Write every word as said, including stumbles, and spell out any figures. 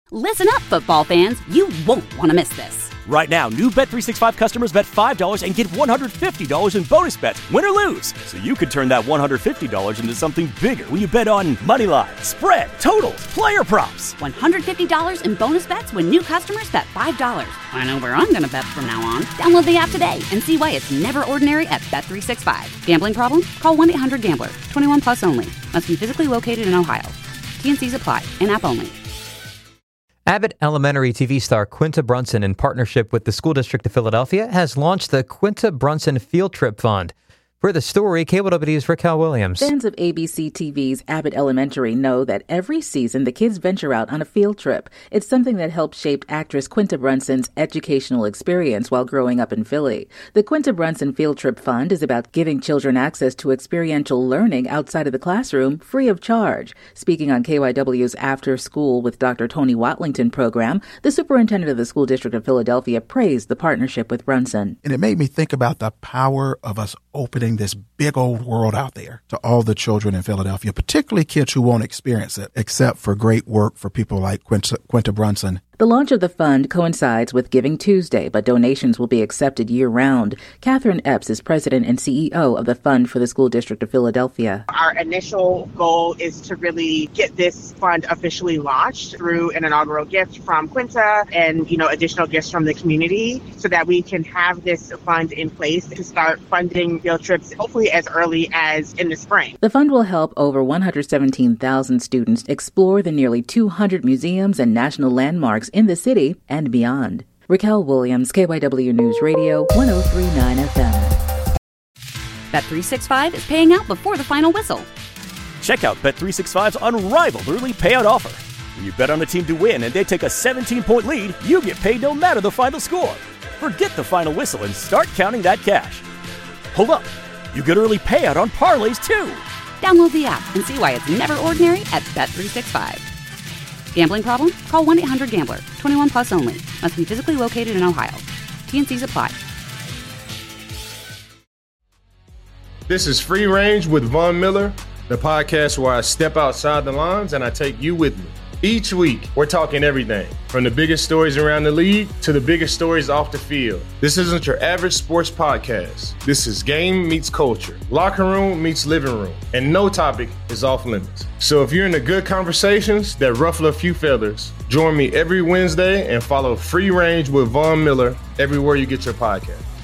Listen up, football fans. You won't want to miss this. Right now, new Bet three sixty-five customers bet five dollars and get one hundred fifty dollars in bonus bets, win or lose. So you could turn that one hundred fifty dollars into something bigger when you bet on money line, spread, totals, player props. one hundred fifty dollars in bonus bets when new customers bet five dollars. I know where I'm going to bet from now on. Download the app today and see why it's never ordinary at Bet three sixty-five. Gambling problem? Call one eight hundred gambler. twenty-one plus only. Must be physically located in Ohio. T N Cs apply. In-app only. Abbott Elementary T V star Quinta Brunson, in partnership with the School District of Philadelphia, has launched the Quinta Brunson Field Trip Fund. For the story, K W W's Raquel Williams. Fans of A B C T V's Abbott Elementary know that every season the kids venture out on a field trip. It's something that helped shape actress Quinta Brunson's educational experience while growing up in Philly. The Quinta Brunson Field Trip Fund is about giving children access to experiential learning outside of the classroom free of charge. Speaking on K Y W's After School with Doctor Tony Watlington program, the superintendent of the School District of Philadelphia praised the partnership with Brunson. And it made me think about the power of us opening this big old world out there to all the children in Philadelphia, particularly kids who won't experience it, except for great work for people like Quinta, Quinta Brunson. The launch of the fund coincides with Giving Tuesday, but donations will be accepted year-round. Catherine Epps is president and C E O of the Fund for the School District of Philadelphia. Our initial goal is to really get this fund officially launched through an inaugural gift from Quinta and, you know, additional gifts from the community so that we can have this fund in place to start funding field trips, hopefully as early as in the spring. The fund will help over one hundred seventeen thousand students explore the nearly two hundred museums and national landmarks in the city and beyond. Raquel Williams, K Y W News Radio, one oh three point nine F M. Bet three sixty-five is paying out before the final whistle. Check out Bet three sixty-five's unrivaled early payout offer. When you bet on a team to win and they take a seventeen-point lead, you get paid no matter the final score. Forget the final whistle and start counting that cash. Hold up. You get early payout on parlays, too. Download the app and see why it's never ordinary at Bet three sixty-five. Gambling problem? Call one eight hundred gambler. twenty-one plus only. Must be physically located in Ohio. T N Cs apply. This is Free Range with Von Miller, the podcast where I step outside the lines and I take you with me. Each week, we're talking everything, from the biggest stories around the league to the biggest stories off the field. This isn't your average sports podcast. This is game meets culture, locker room meets living room, and no topic is off limits. So if you're into good conversations that ruffle a few feathers, join me every Wednesday and follow Free Range with Von Miller everywhere you get your podcast.